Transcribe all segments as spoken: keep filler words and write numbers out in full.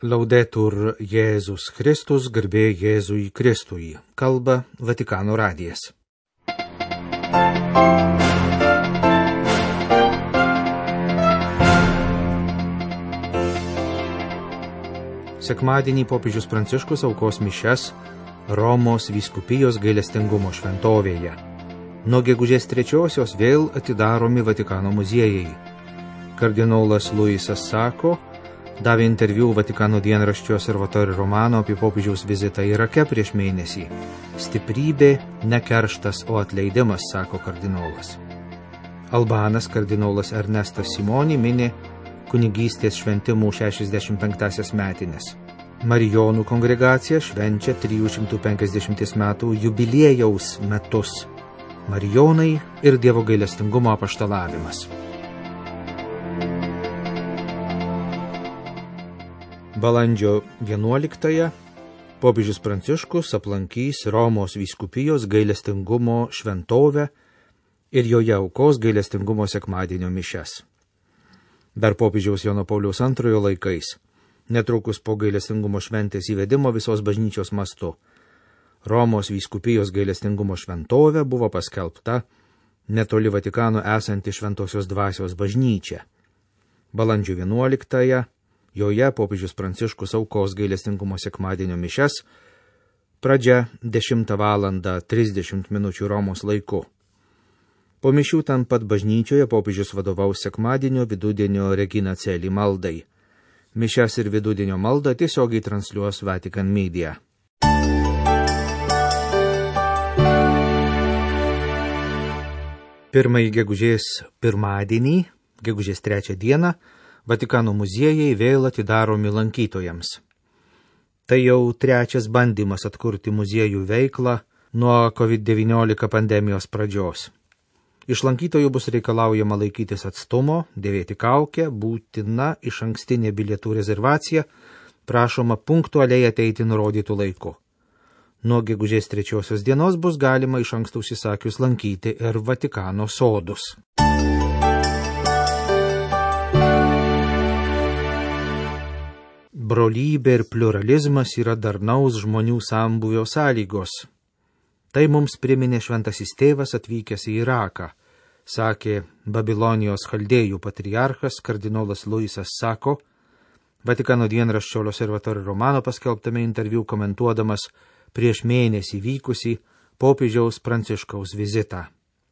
Laudetur Jėzus Kristus, garbė Jėzui Kristui, kalba Vatikano radijas. Sekmadienį popiežius Pranciškus aukos mišias Romos vyskupijos gailestingumo šventovėje. Nuo gegužės trečiosios vėl atidaromi Vatikano muziejai. Kardinolas Luisas Sako davė interviu Vatikano dienraščio Osservatore Romano apie popiežiaus vizitą Irake prieš mėnesį. Stiprybė, ne kerštas, o atleidimas, sako kardinolas. Albanas kardinolas Ernestas Simoni mini kunigystės šventimų šešiasdešimt penktąsias metines. Marijonų kongregacija švenčia trijų šimtų penkiasdešimties metų jubiliejaus metus. Marijonai ir Dievo gailestingumo apaštalavimas. Balandžio vienuoliktąją popiežius Pranciškus aplankys Romos vyskupijos gailestingumo šventovę ir joje aukos gailestingumo sekmadienio mišias. Dar popiežiaus Jono Pauliaus antrojo laikais, netrukus po gailestingumo šventės įvedimo visos bažnyčios mastu, Romos vyskupijos gailestingumo šventovė buvo paskelbta netoli Vatikano esanti Šventosios dvasios bažnyčia. Balandžio vienuoliktąją joje popiežius Pranciškus aukos gailestingumo sekmadienio mišias, pradžia dešimtą valandą trisdešimt minučių Romos laiku. Po mišių ten pat bažnyčioje popiežius vadovaus sekmadienio vidudienio Regina Coeli maldai. Mišias ir vidudienio maldą tiesiogiai transliuos Vatican Media. Pirmąjį gegužės pirmadienį, gegužės trečią dieną, Vatikano muziejai vėl atidaromi lankytojams. Tai jau trečias bandymas atkurti muziejų veiklą nuo covid devyniolika pandemijos pradžios. Iš lankytojų bus reikalaujama laikytis atstumo, dėvėti kaukę, būtina išankstinė bilietų rezervacija, prašoma punktualiai ateiti nurodytų laiku. Nuo gegužės trečiosios dienos bus galima iš anksto užsisakius lankyti ir Vatikano sodus. Brolybė ir pluralizmas yra darnaus žmonių sambūvio sąlygos. Tai mums priminė šventasis tėvas atvykęs į Iraką, sakė Babilonijos chaldėjų patriarchas kardinolas Luisas Sako, Vatikano dienraščio Osservatore Romano paskelbtame interviu komentuodamas prieš mėnesį vykusį popiežiaus Pranciškaus vizitą.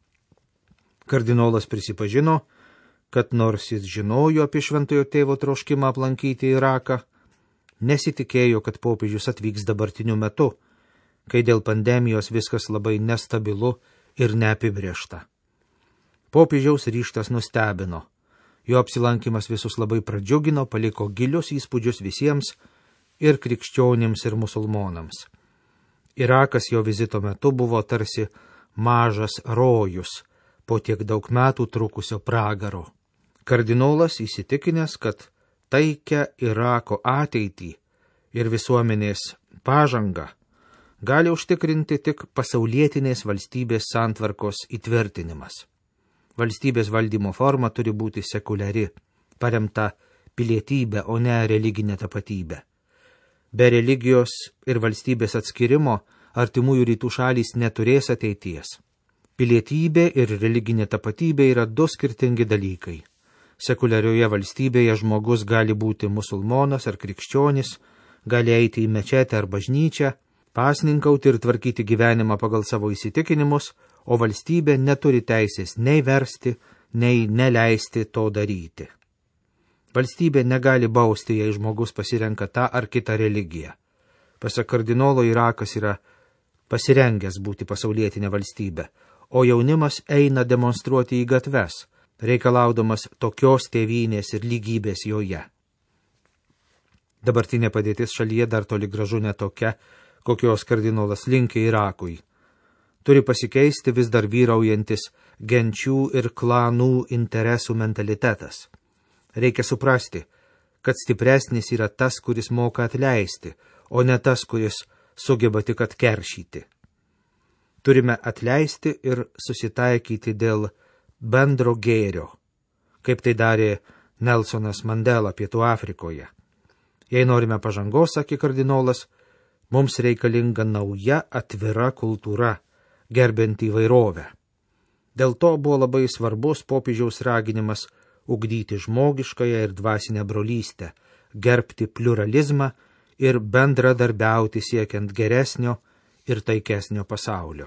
Kardinolas prisipažino, kad nors jis žinojo apie šventojo tėvo troškimą aplankyti Iraką, nesitikėjo, kad popiežius atvyks dabartiniu metu, kai dėl pandemijos viskas labai nestabilu ir neapibriešta. Popiežiaus ryžtas nustebino. Jo apsilankimas visus labai pradžiugino, paliko gilius įspūdžius visiems ir krikščionims ir musulmonams. Irakas jo vizito metu buvo tarsi mažas rojus po tiek daug metų trukusio pragaro. Kardinolas įsitikinęs, kad taikę Irako ateitį ir visuomenės pažangą gali užtikrinti tik pasaulietinės valstybės santvarkos įtvirtinimas. Valstybės valdymo forma turi būti sekuliari, paremta pilietybė, o ne religinė tapatybė. Be religijos ir valstybės atskirimo artimųjų rytų šalys neturės ateities. Pilietybė ir religinė tapatybė yra du skirtingi dalykai. Sekuliarioje valstybėje žmogus gali būti musulmonas ar krikščionis, gali eiti į mečetę ar bažnyčią, pasninkauti ir tvarkyti gyvenimą pagal savo įsitikinimus, o valstybė neturi teisės nei versti, nei neleisti to daryti. Valstybė negali bausti, jei žmogus pasirenka tą ar kitą religiją. Pasak kardinolo, Irakas yra pasirengęs būti pasaulietinė valstybė, o jaunimas eina demonstruoti į gatves, reikalaudamas tokios tėvynės ir lygybės joje. Dabartinė padėtis šalyje dar toli gražu netokia, kokios kardinolas linkė Irakui. Turi pasikeisti vis dar vyraujantis genčių ir klanų interesų mentalitetas. Reikia suprasti, kad stipresnis yra tas, kuris moka atleisti, o ne tas, kuris sugeba tik atkeršyti. Turime atleisti ir susitaikyti dėl bendro gėrio, kaip tai darė Nelsonas Mandela Pietų Afrikoje. Jei norime pažangos, sakė kardinolas, mums reikalinga nauja atvira kultūra, gerbinti įvairovę. Dėl to buvo labai svarbus popiežiaus raginimas ugdyti žmogiškąją ir dvasinę brolystę, gerbti pluralizmą ir bendradarbiauti siekiant geresnio ir taikesnio pasaulio.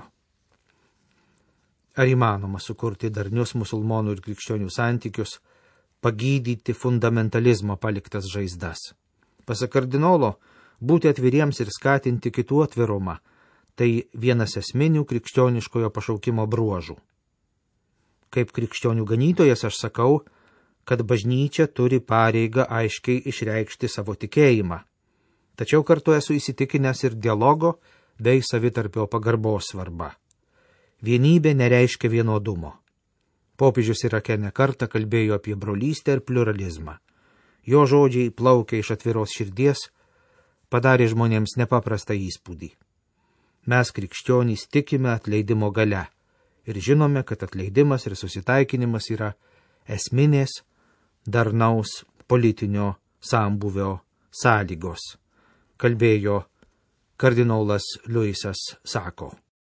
Ar įmanoma sukurti darnius musulmonų ir krikščionių santykius, pagydyti fundamentalizmo paliktas žaizdas? Pasak kardinolo, būti atviriems ir skatinti kitų atvirumą – tai vienas esminių krikščioniškojo pašaukimo bruožų. Kaip krikščionių ganytojas aš sakau, kad bažnyčia turi pareigą aiškiai išreikšti savo tikėjimą. Tačiau kartu esu įsitikinęs ir dialogo bei savitarpio pagarbos svarba. Vienybė nereiškia vienodumo. Popiežius Irake ne kartą kalbėjo apie brolystę ir pluralizmą. Jo žodžiai plaukia iš atviros širdies, padarė žmonėms nepaprastą įspūdį. Mes krikščionys tikime atleidimo gale ir žinome, kad atleidimas ir susitaikinimas yra esminės darnaus politinio sambuvio sąlygos, kalbėjo kardinolas Luisas Sako.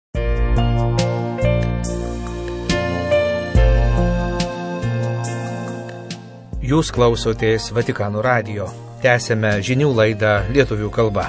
Jūs klausotės Vatikano radijo. Tęsėme žinių laidą lietuvių kalba.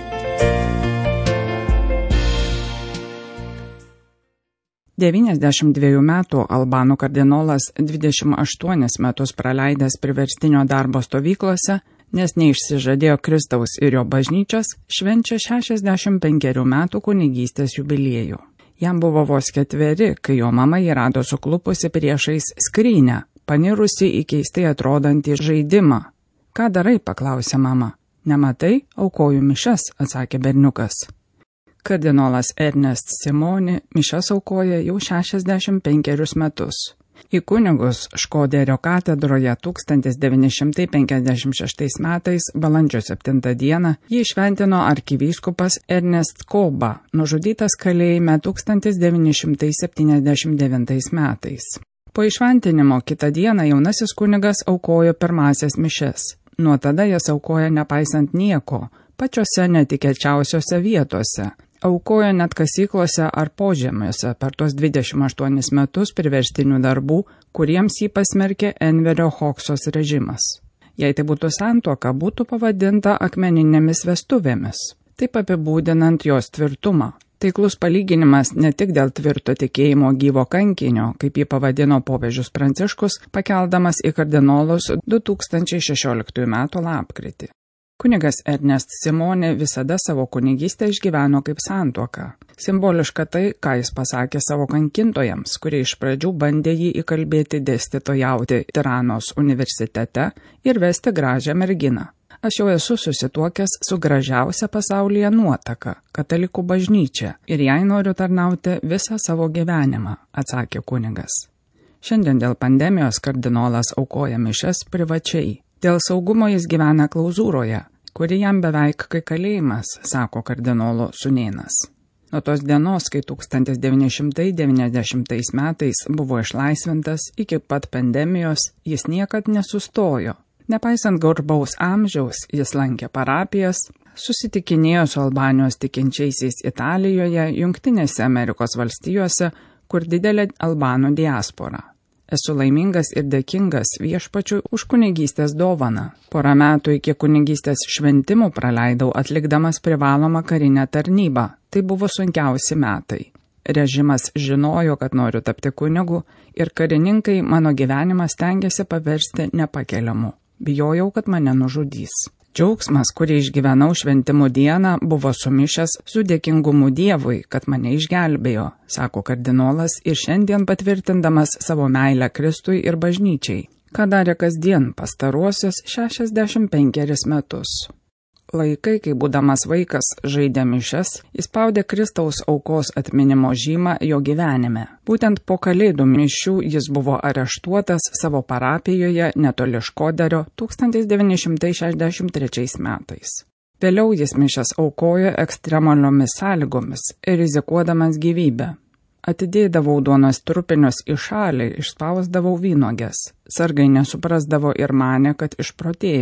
devyniasdešimt dviejų metų albanų kardinolas dvidešimt aštuonis metus praleidęs priverstinio darbo stovyklose, nes neišsižadėjo Kristaus ir jo bažnyčios, švenčia šešiasdešimt penkerių metų kunigystės jubiliejų. Jam buvo vos ketveri, kai jo mama jį rado suklupusi priešais skrynę, panirusi į keistai atrodantį žaidimą. Ką darai, paklausė mama. Nematai, aukoju mišes, atsakė berniukas. Kardinolas Ernest Simoni mišes aukoja jau šešiasdešimt penkerius metus. Į kunigus Škoderio katedroje tūkstantis devyni šimtai penkiasdešimt šeštais metais balandžio septintą dieną jį šventino arkivyskupas Ernest Koba, nužudytas kalėjime tūkstantis devyni šimtai septyniasdešimt devintais metais. Po išventinimo kitą dieną jaunasis kunigas aukojo pirmasias mišes. Nuo tada jas aukoja nepaisant nieko, pačiose netikėčiausiose vietose. Aukojo net kasyklose ar požemiuose per tuos dvidešimt aštuonis metus priverstinių darbų, kuriems jį pasmerkė Enverio Hoksos režimas. Jei tai būtų santuoka, būtų pavadinta akmeninėmis vestuvėmis, taip apibūdinant jos tvirtumą. Taiklus palyginimas ne tik dėl tvirto tikėjimo gyvo kankinio, kaip jį pavadino popiežius Pranciškus, pakeldamas į kardinolus du tūkstančiai šešioliktųjų metų lapkritį. Kunigas Ernest Simoni visada savo kunigystę išgyveno kaip santuoką. Simboliška tai, ką jis pasakė savo kankintojams, kurie iš pradžių bandė jį įkalbėti dėstytojauti Tiranos universitete ir vesti gražią merginą. Aš jau esu susituokęs su gražiausia pasaulyje nuotaka, katalikų bažnyčia, ir jai noriu tarnauti visą savo gyvenimą, atsakė kunigas. Šiandien dėl pandemijos kardinolas aukoja mišes privačiai. Dėl saugumo jis gyvena klauzūroje, kuri jam beveik kaip kalėjimas, sako kardinolo sūnėnas. Nuo tos dienos, kai tūkstantis devyni šimtai devyniasdešimtais metais buvo išlaisvintas iki pat pandemijos, jis niekad nesustojo. Nepaisant garbaus amžiaus, jis lankė parapijas, susitikinėjo su Albanijos tikinčiaisiais Italijoje, Jungtinėse Amerikos valstijose, kur didelė albanų diaspora. Esu laimingas ir dėkingas viešpačiui už kunigystės dovaną. Porą metų iki kunigystės šventimų praleidau atlikdamas privalomą karinę tarnybą. Tai buvo sunkiausi metai. Režimas žinojo, kad noriu tapti kunigu ir karininkai mano gyvenimą stengiasi paversti nepakeliamu. Bijojau, kad mane nužudys. Džiaugsmas, kurį išgyvenau šventimų dieną, buvo sumišęs su dėkingumu Dievui, kad mane išgelbėjo, sako kardinolas ir šiandien patvirtindamas savo meilę Kristui ir bažnyčiai, ką darė kasdien pastaruosius šešiasdešimt penkerius metus. Laikai, kai būdamas vaikas žaidė mišes, įspaudė Kristaus aukos atminimo žymą jo gyvenime. Būtent po kalėdų mišių jis buvo areštuotas savo parapijoje netoli Škoderio tūkstantis devyni šimtai šešiasdešimt trečiais metais. Vėliau jis mišes aukojo ekstremaliomis sąlygomis ir rizikuodamas gyvybę. Atidėdavau duonos trupinius į šalį, išspausdavau vynuoges. Sargai nesuprasdavo ir manė, kad išprotėjau.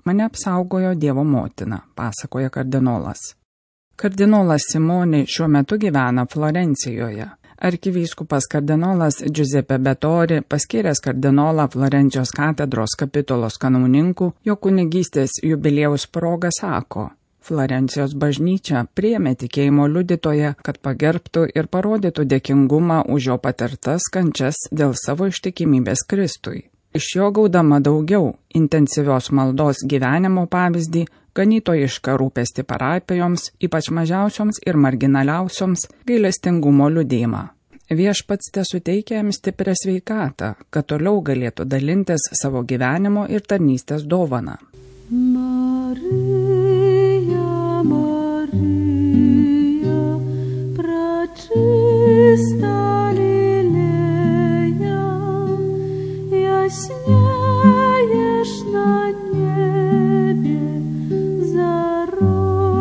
Mane apsaugojo Dievo motina, pasakoja kardinolas. Kardinolas Simoni šiuo metu gyvena Florencijoje. Arkivyskupas kardinolas Giuseppe Bettori, paskyręs kardinolą Florencijos katedros kapitulos kanauninku, jo kunigystės jubiliejaus proga sako: Florencijos bažnyčia priėmė tikėjimo liudytoją, kad pagerbtų ir parodytų dėkingumą už jo patirtas kančias dėl savo ištikimybės Kristui. Iš jo gaudama daugiau intensyvios maldos gyvenimo pavyzdį, ganytojišką rūpestį parapijoms, ypač mažiausioms ir marginaliausioms, gailestingumo liudėjimą. Viešpats tesuteikia jam stiprią sveikatą, kad toliau galėtų dalintis savo gyvenimo ir tarnystės dovaną. Marija, Marija, pračista lilėja, jasnėješ na niebie zaroj.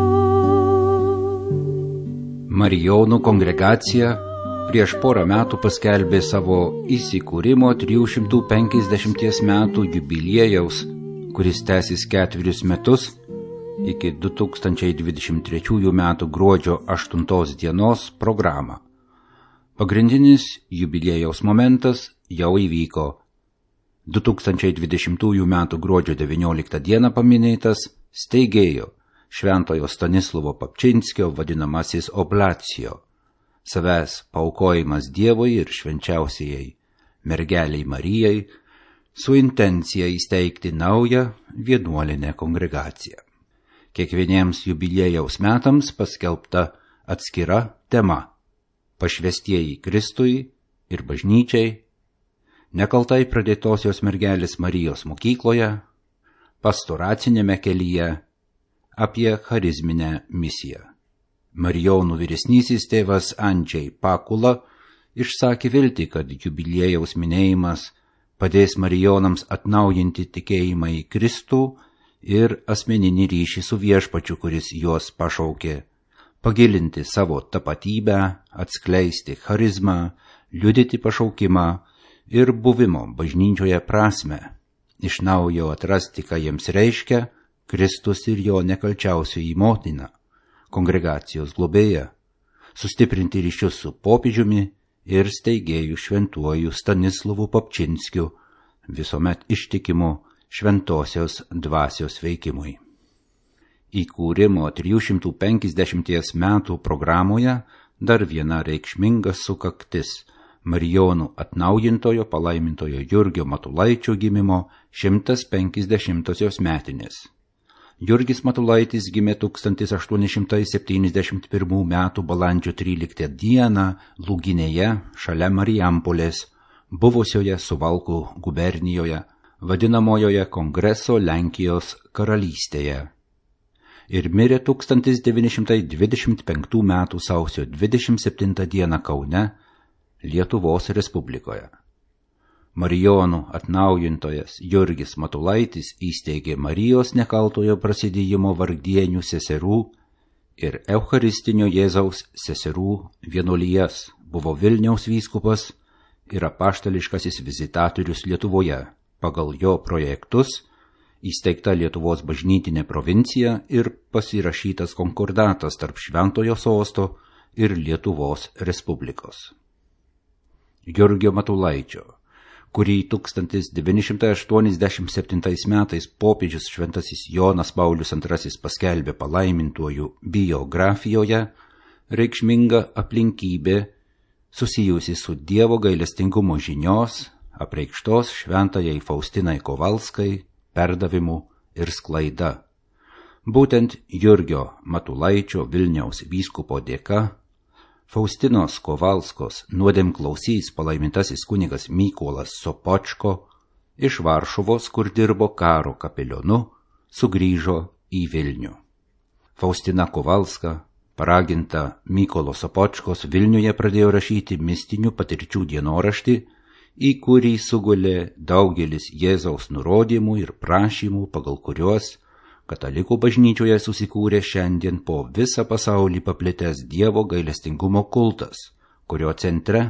Marijonų kongregacija prieš porą metų paskelbė savo įsikūrimo trijų šimtų penkiasdešimties metų jubiliejaus, kuris tęsis ketverius metus iki du tūkstančiai dvidešimt trečiųjų metų gruodžio aštuntos dienos programą. Pagrindinis jubiliejaus momentas jau įvyko. du tūkstančiai dvidešimtųjų metų gruodžio devynioliktą dieną paminėtas steigėjo Šventojo Stanislovo Papčinskio vadinamasis oblacijo, savęs paukojimas Dievui ir švenčiausiai mergeliai Marijai, su intencija įsteigti naują vienuolinę kongregaciją. Kiekvieniems jubiliejaus metams paskelbta atskira tema – pašvestieji Kristui ir bažnyčiai, nekaltai pradėtosios mergelės Marijos mokykloje, pastoracinėme kelyje, apie charizminę misiją. Marijonų vyresnysis tėvas Andžiai Pakula išsakė viltį, kad jubiliejaus minėjimas padės marijonams atnaujinti tikėjimą į Kristų ir asmeninį ryšį su viešpačiu, kuris juos pašaukė, pagilinti savo tapatybę, atskleisti charizmą, liudyti pašaukimą ir buvimo bažnyčioje prasmę, iš naujo atrasti, ką jiems reiškia Kristus ir jo nekalčiausioji motina, kongregacijos globėja, sustiprinti ryšius su popiežiumi ir steigėjų šventuoju Stanislovu Papčinskiu, visuomet ištikimu šventosios dvasios veikimui. Įkūrimo trijų šimtų penkiasdešimties metų programoje dar viena reikšminga sukaktis – Marijonų atnaujintojo palaimintojo Jurgio Matulaičio gimimo šimtas penkiasdešimtosios metinės. Jurgis Matulaitis gimė tūkstantis aštuoni šimtai septyniasdešimt pirmų metų balandžio tryliktą dieną Lūginėje šalia Marijampolės, buvusioje Suvalkų gubernijoje, vadinamojoje Kongreso Lenkijos karalystėje. Ir mirė tūkstantis devyni šimtai dvidešimt penktų metų sausio dvidešimt septintą dieną Kaune, Lietuvos Respublikoje. Marijonų atnaujintojas Jurgis Matulaitis įsteigė Marijos nekaltojo prasidėjimo vargdienių seserų ir Eucharistinio Jėzaus seserų vienuolijas, buvo Vilniaus vyskupas ir apaštališkasis vizitatorius Lietuvoje. Pagal jo projektus įsteigta Lietuvos bažnytinė provincija ir pasirašytas konkordatas tarp Šventojo Sosto ir Lietuvos Respublikos. Jurgio Matulaičio, kurį tūkstantis devyni šimtai aštuoniasdešimt septintais metais popiežius šventasis Jonas Paulius antrasis paskelbė palaimintuoju biografijoje, reikšminga aplinkybė susijusi su Dievo gailestingumo žinios, apreikštos šventajai Faustinai Kovalskai, perdavimu ir sklaida. Būtent Jurgio Matulaičio Vilniaus vyskupo dėka Faustinos Kovalskos nuodėmklausys palaimintasis kunigas Mykolas Sopočko iš Varšuvos, kur dirbo karo kapelionu, sugrįžo į Vilnių. Faustina Kovalska, paraginta Mykolo Sopočkos, Vilniuje pradėjo rašyti mistinių patirčių dienoraštį, į kurį sugulė daugelis Jėzaus nurodymų ir prašymų, pagal kuriuos Katalikų bažnyčioje susikūrė šiandien po visą pasaulį paplitęs Dievo gailestingumo kultas, kurio centre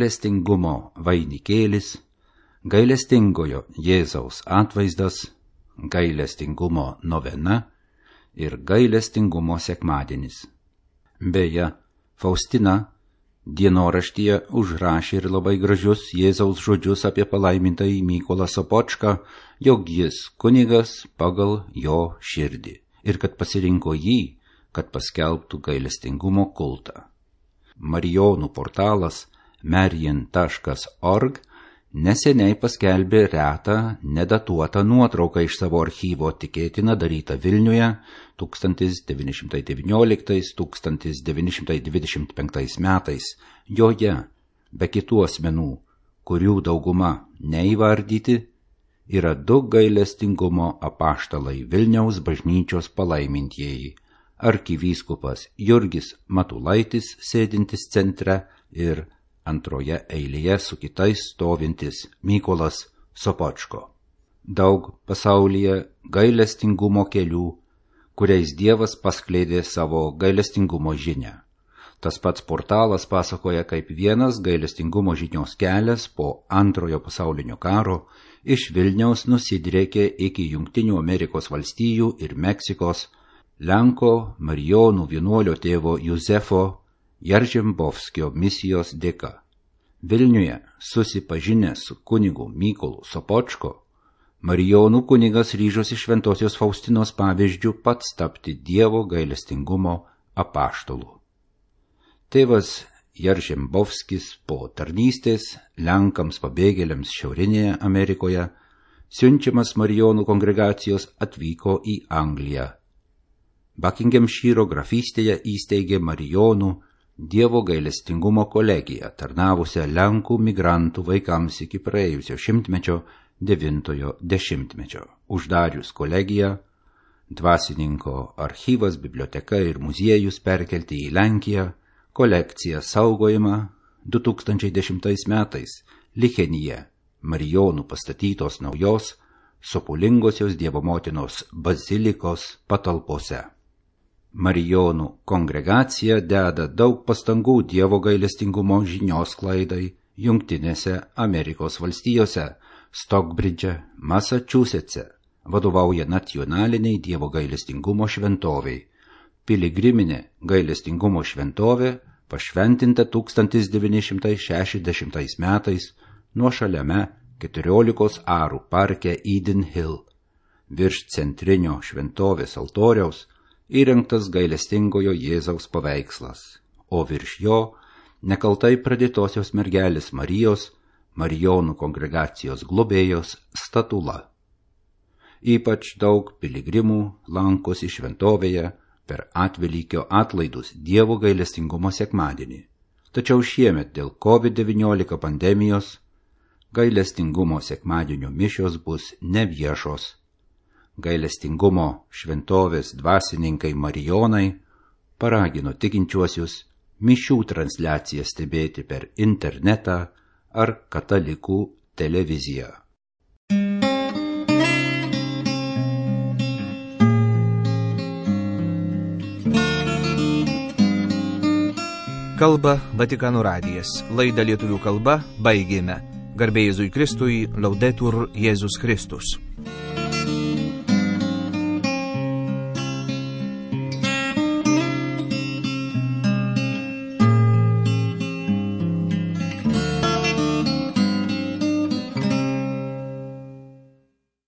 gailestingumo vainikėlis, gailestingojo Jėzaus atvaizdas, gailestingumo novena ir gailestingumo sekmadienis. Beje, Faustina dienoraštyje užrašė ir labai gražius Jėzaus žodžius apie palaimintąjį Mykolą Sopočką, jog jis kunigas pagal jo širdį ir kad pasirinko jį, kad paskelbtų gailestingumo kultą. Marijonų portalas marian taškas org neseniai paskelbė retą, nedatuotą nuotrauką iš savo archyvo, tikėtina darytą Vilniuje tūkstantis devyni šimtai devynioliktais - tūkstantis devyni šimtai dvidešimt penktais metais. Joje, be kitų asmenų, kurių dauguma neįvardyti, yra du gailestingumo apaštalai Vilniaus bažnyčios palaimintieji - arkivyskupas Jurgis Matulaitis sėdintis centre ir antroje eilėje su kitais stovintis Mykolas Sopočko. Daug pasaulyje gailestingumo kelių, kuriais Dievas paskleidė savo gailestingumo žinią. Tas pats portalas pasakoja, kaip vienas gailestingumo žinios kelias po antrojo pasaulinio karo iš Vilniaus nusidriekė iki Jungtinių Amerikos valstijų ir Meksikos Lenko Marijonų vienuolio tėvo Juzefo Jaržembovskio misijos dėka. Vilniuje susipažinęs su kunigu Mykolu Sopočko, Marijonų kunigas ryžosi šventosios Faustinos pavyzdžių pats tapti Dievo gailestingumo apaštalu. Tėvas Jaržembovskis po tarnystės Lenkams pabėgėliams Šiaurinėje Amerikoje, siunčiamas Marijonų kongregacijos, atvyko į Angliją. Buckinghamshiro grafystėje įsteigė Marijonų Dievo gailestingumo kolegiją, tarnavusią Lenkų migrantų vaikams iki praėjusio šimtmečio devintojo dešimtmečio. Uždarius kolegiją, dvasininko archyvas, biblioteka ir muziejus perkelti į Lenkiją, kolekciją saugojimą du tūkstančiai dešimtais metais Lichenyje Marijonų pastatytos naujos Sopulingosios Dievo motinos bazilikos patalpose. Marijonų kongregacija deda daug pastangų Dievo gailestingumo žinios sklaidai Jungtinėse Amerikos valstijose, Stockbridge, Massachusetts'e, vadovauja nacionaliniai Dievo gailestingumo šventoviai. Piligriminė gailestingumo šventovė pašventinta tūkstantis devyni šimtai šešiasdešimtais metais nuošaliame keturiolikos arų parke Eden Hill. Virš centrinio šventovės altoriaus įrengtas gailestingojo Jėzaus paveikslas, o virš jo nekaltai pradėtosios mergelės Marijos, Marijonų kongregacijos globėjos statula. Ypač daug piligrimų lankosi šventovėje per Atvelykio atlaidus Dievo gailestingumo sekmadienį. Tačiau šiemet dėl kovid devyniolika pandemijos gailestingumo sekmadienio mišios bus neviešos. Gailestingumo šventovės dvasininkai Marijonai paragino tikinčiuosius mišių transliaciją stebėti per internetą ar katalikų televiziją. Kalba Vatikano radijas. Laidą lietuvių kalba baigėme. Garbė Jėzui Kristui, Laudetur Jėzus Kristus.